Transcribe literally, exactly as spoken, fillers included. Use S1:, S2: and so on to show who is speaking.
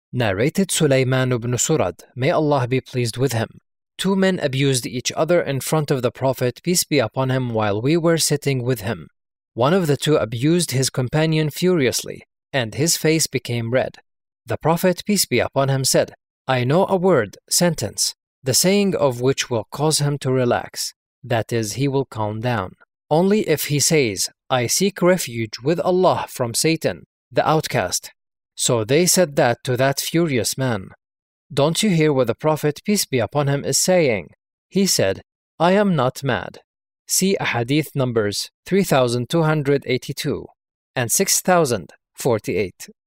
S1: Narrated Sulaiman ibn Surad, may Allah be pleased with him. Two men abused each other in front of the Prophet, peace be upon him, while we were sitting with him. One of the two abused his companion furiously, and his face became red. The Prophet, peace be upon him, said, I know a word, sentence, the saying of which will cause him to relax. That is, he will calm down. Only if he says, I seek refuge with Allah from Satan, the outcast. So they said that to that furious man. Don't you hear what the Prophet, peace be upon him, is saying? He said, I am not mad. See Ahadith numbers three thousand two hundred eighty-two and six thousand forty-eight.